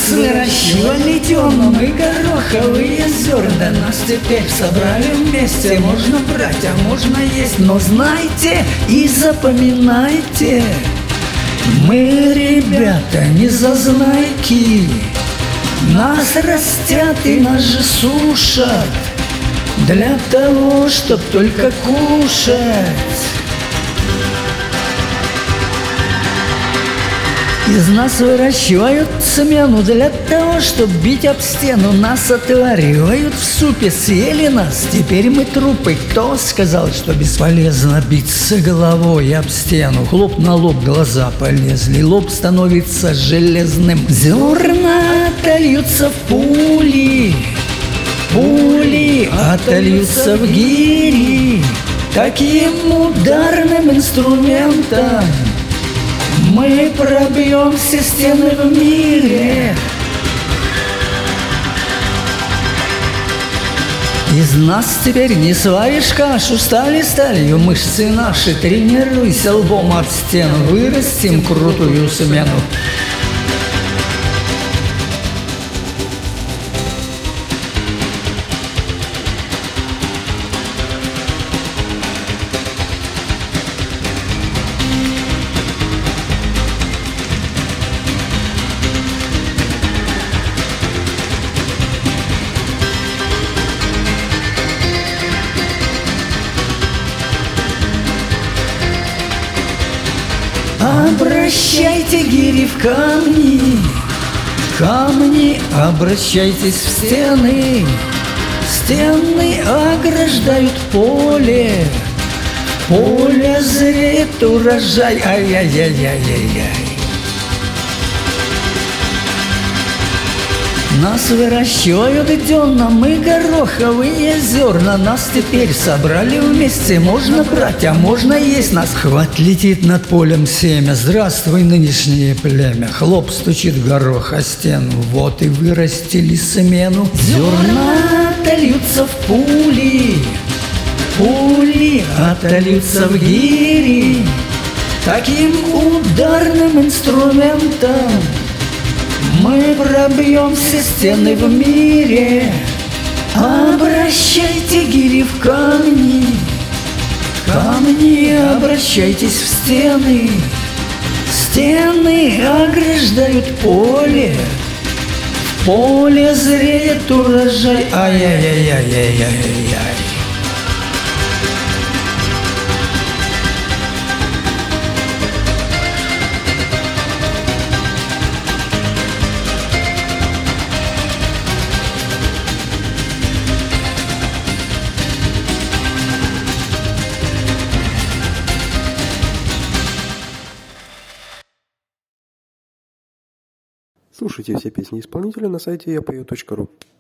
нас выращивали дёном и гороховые зерна. Нас теперь собрали вместе, можно брать, а можно есть. Но знайте и запоминайте, мы, ребята, не зазнайки. Нас растят и нас же сушат для того, чтоб только кушать. Из нас выращивают смену для того, чтоб бить об стену. Нас отваривают в супе, съели нас, теперь мы трупы. Кто сказал, что бесполезно биться головой об стену? Хлоп на лоб, глаза полезли, лоб становится железным. Зерна отольются в пули, пули отольются в гири. Таким ударным инструментом мы пробьем все стены в мире. Из нас теперь не сваришь кашу, стали сталью мышцы наши. Тренируйся лбом об стену, вырастим крутую смену. Обращайте гири в камни, камни обращайтесь в стены. Стены ограждают поле, поле зреет урожай. Ай-яй-яй-яй-яй-яй. Нас выращивают дёном и гороховые зерна. Нас теперь собрали вместе, можно брать, а можно есть. Нас хват летит над полем семя. Здравствуй, нынешнее племя. Хлоп стучит горох о стену. Вот и вырастили смену. Зерна отольются в пули, пули отольются в гири. Таким ударным инструментом мы пробьем все стены в мире. Обращайте гири в камни, камни обращайтесь в стены. Стены ограждают поле, в поле зреет урожай. Ай-яй-яй-яй-яй-яй-яй. Слушайте все песни исполнителя на сайте yapою.ru.